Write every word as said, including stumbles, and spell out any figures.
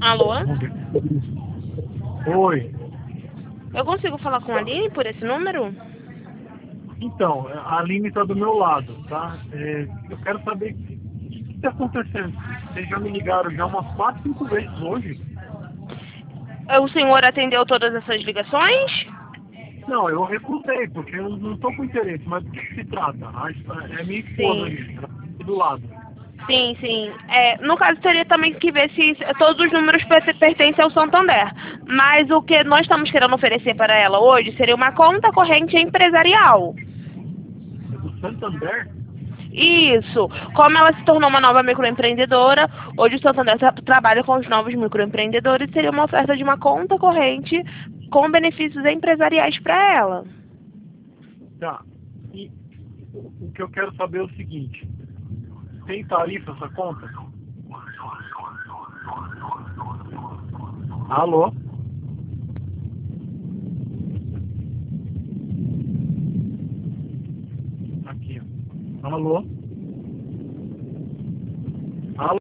Alô? Oi. Eu consigo falar com a Aline por esse número? Então, a Aline está do meu lado, tá? É, eu quero saber o que está acontecendo. Vocês já me ligaram já umas quatro, cinco vezes hoje. O senhor atendeu todas essas ligações? Não, eu recusei, porque eu não estou com interesse, mas do que, que se trata? A- É minha esposa Sim. ali, ela tá aqui do lado. Sim, sim. É, no caso, teria também que ver se todos os números per- pertencem ao Santander. Mas o que nós estamos querendo oferecer para ela hoje seria uma conta corrente empresarial. É do Santander? Isso. Como ela se tornou uma nova microempreendedora, hoje o Santander tra- trabalha com os novos microempreendedores e seria uma oferta de uma conta corrente com benefícios empresariais para ela. Tá. E o o que eu quero saber é o seguinte. Tem tarifa essa conta? Alô? Aqui, ó. Alô?